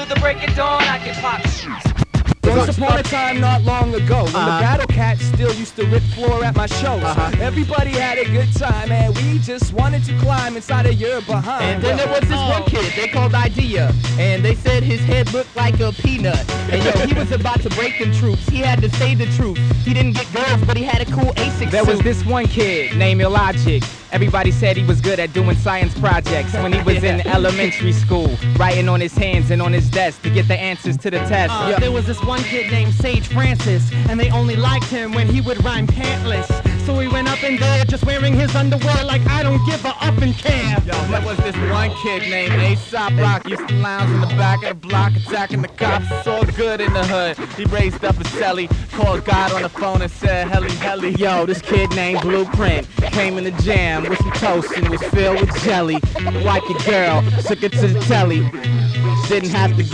the break of dawn, I can pop. Once upon a time not long ago, when the Battle Cats still used to rip floor at my shows, everybody had a good time, and we just wanted to climb inside of your behind. And then there was this one kid they called Idea, and they said his head looked like a peanut. And yo, he was about to break them troops. He had to say the truth. He didn't get girls, but he had a cool ASIC There was this one kid named Illogic. Everybody said he was good at doing science projects when he was in elementary school, writing on his hands and on his desk to get the answers to the test. There was this one kid named Sage Francis, and they only liked him when he would rhyme pantless. So he went up in there just wearing his underwear like I don't give a up and care. Yo, there was this one kid named Aesop Rock. Used to lounge in the back of the block, attacking the cops. It's all good in the hood. He raised up a celly, called God on the phone and said, Helly, Helly. Yo, this kid named Blueprint came in the jam with some toast and it was filled with jelly. Wipe your girl, took it to the telly. Didn't have to